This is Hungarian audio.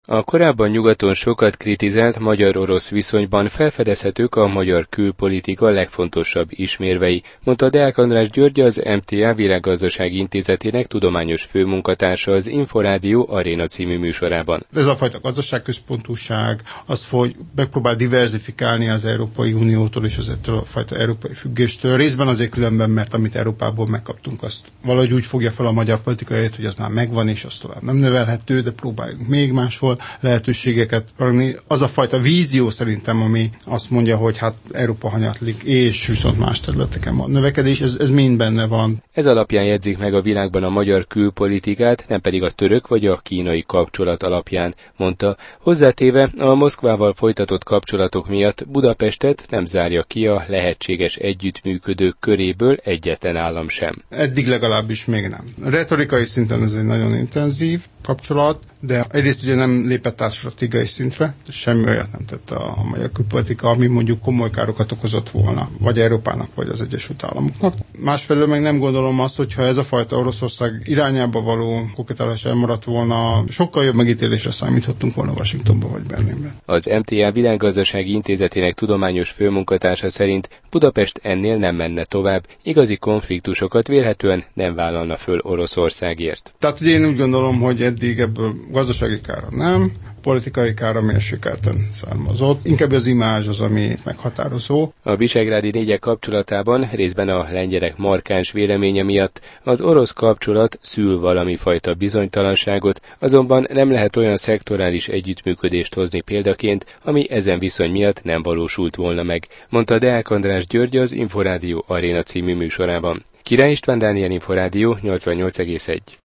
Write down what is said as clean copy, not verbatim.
A korábban nyugaton sokat kritizált magyar-orosz viszonyban felfedezhetők a magyar külpolitika legfontosabb ismérvei, mondta Deák András György, az MTA Világgazdasági Intézetének tudományos főmunkatársa az Inforádió Aréna című műsorában. Ez a fajta gazdaságközpontúság, az, hogy megpróbál diverzifikálni az Európai Uniótól és az ettől a fajta európai függéstől. Részben azért különben, mert amit Európából megkaptunk, azt valahogy úgy fogja fel a magyar politikai, hogy az már megvan, és az tovább nem növelhető, de próbáljunk még máshol lehetőségeket adni. Az a fajta vízió szerintem, ami azt mondja, hogy hát Európa hanyatlik, és viszont más területeken van növekedés, ez mind benne van. Ez alapján jegyzik meg a világban a magyar külpolitikát, nem pedig a török vagy a kínai kapcsolat alapján, mondta. Hozzátéve, a Moszkvával folytatott kapcsolatok miatt Budapestet nem zárja ki a lehetséges együttműködők köréből egyetlen állam sem. Eddig legalábbis még nem. Retorikai szinten ez egy nagyon intenzív kapcsolat, de egyrészt ugye nem lépett át stratégiai szintre, semmi olyat nem tett a magyar külpolitika, ami mondjuk komoly károkat okozott volna, vagy Európának, vagy az Egyesült Államoknak. Másfelől meg nem gondolom azt, hogyha ez a fajta Oroszország irányába való koketálás elmaradt volna, sokkal jobb megítélésre számíthattunk volna Washingtonba vagy Berlinben. Az MTA Világgazdasági Intézetének tudományos főmunkatársa szerint Budapest ennél nem menne tovább, igazi konfliktusokat vélhetően nem vállalna föl Oroszországért. Tehát ugye én úgy gondolom, hogy eddig ebből gazdasági kára nem, politikai kára mérsékelten származott. Inkább az imázs az, ami meghatározó. A visegrádi négyek kapcsolatában részben a lengyelek markáns véleménye miatt az orosz kapcsolat szül valami fajta bizonytalanságot, azonban nem lehet olyan szektorális együttműködést hozni példaként, ami ezen viszony miatt nem valósult volna meg, mondta Deák András György az Inforádió Aréna című műsorában. Király István Dániel, Inforádió 88,1.